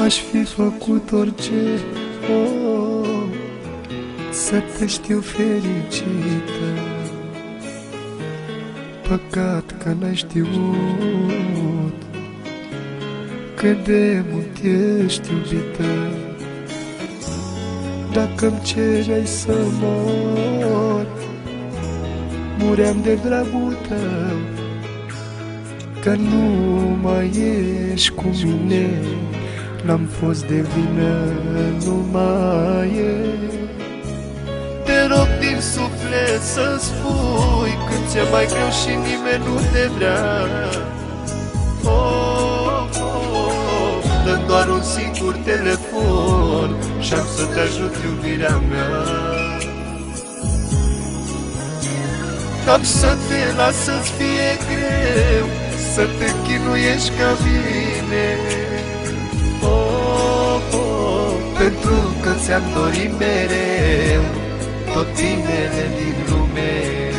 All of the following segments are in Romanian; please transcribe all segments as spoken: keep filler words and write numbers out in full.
Aș fi făcut orice, oh, să te știu fericită. Păcat că n-ai știut cât de mult ești iubită. Dacă-mi cereai să mor, muream de dragul tău. Că nu mai ești cu mine, n-am fost de vină, nu mai e. Te rog din suflet să spui când ți-e mai greu și nimeni nu te vrea. Oh, oh, dă doar un singur telefon și-am să te ajut, iubirea mea. Am să te las să-ți fie greu, să te chinuiești ca mine. Oh, oh, pentru că ți-am dorit mereu tot binele din lume.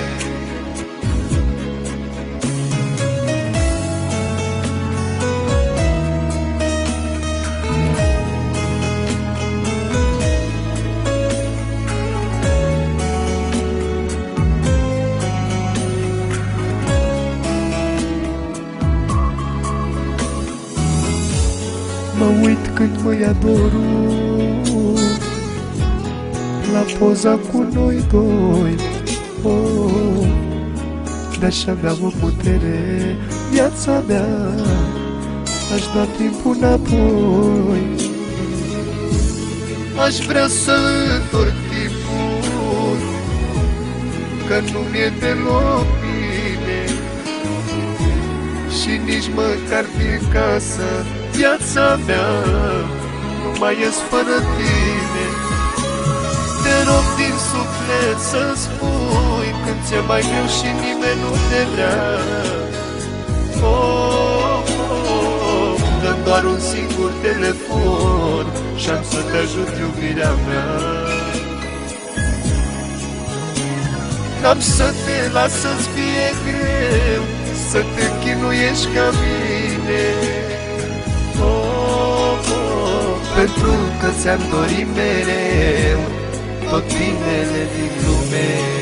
Mă uit când mă ia dorul la poza cu noi doi, oh, de-aș avea o putere viața mea, aș da timpul înapoi. Aș vrea să întorc timpul, că nu mi-e deloc bine și nici măcar din casă viața mea nu mai ies fără tine. Te rog din suflet să spui când ți-e mai greu și nimeni nu te vrea. Oh, oh, dă doar un singur telefon și-am să te ajut, iubirea mea. N-am să te las să-ți fie greu, să te chinuiești ca mine. Oh, oh, pentru că ți-am dorit mereu tot binele din lume.